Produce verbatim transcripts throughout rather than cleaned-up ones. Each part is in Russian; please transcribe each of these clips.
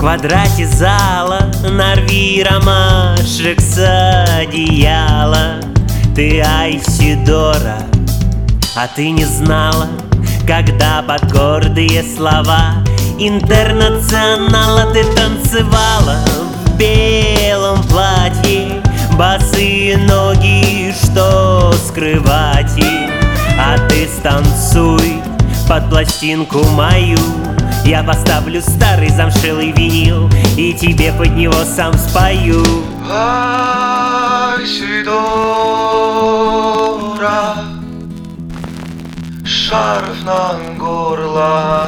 квадрате зала нарви ромашек с одеяла. Ты Айсидора, а ты не знала, когда под гордые слова Интернационала ты танцевала в белом платье, босые ноги, что скрывать им. А ты станцуй под пластинку мою, я поставлю старый замшелый винил и тебе под него сам спою. Айсидора, шарф на горло,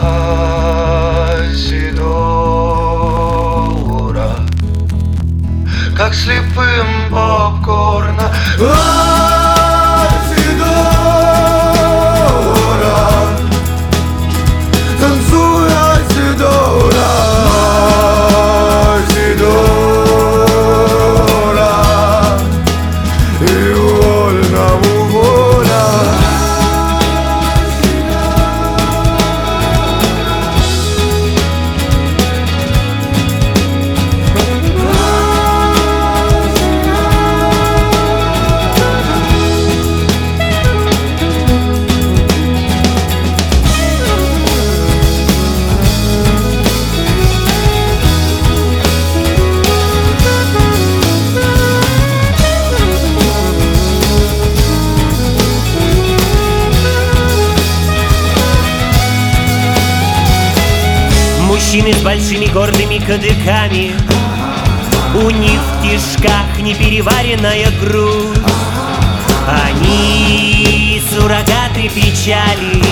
Айсидора, как слепым попкорна. Айсидора, танцуй, Айсидора, Айсидора, и вольному воля. Мужчины с большими гордыми кадыками, у них в кишках непереваренная грудь. Они суррогаты печали,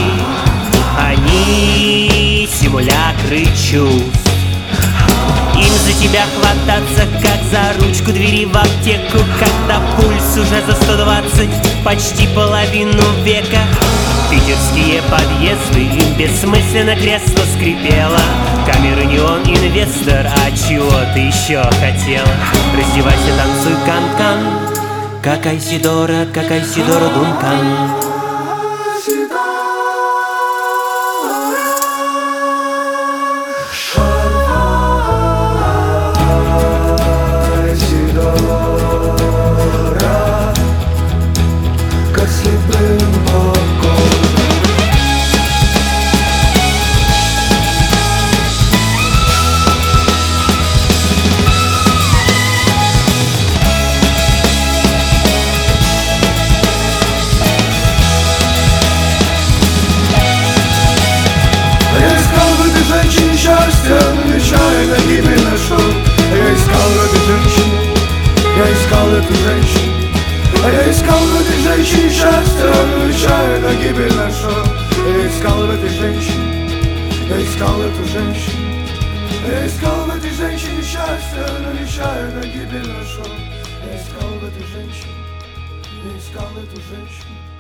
они симулякры чувств. Им за тебя хвататься, как за ручку двери в аптеку, когда пульс уже за сто двадцать, почти половину века. Питерские подъезды, им бессмысленно кресло скрипело. Камеры неон, инвестор, а чего ты еще хотела? Раздевайся, танцуй, кан-кан, как Айсидора, как Айсидора Дункан. Счастье, нечаянно гибель нашел. Я искал в этой женщине, я искал эту женщину. А я искал в этой женщине счастье, нечаянно гибель нашел. Я искал в этой женщине, я искал эту женщину. Я искал в этой женщине счастье, но нечаянно гибель нашел. Я искал в этой женщине, я искал эту женщину.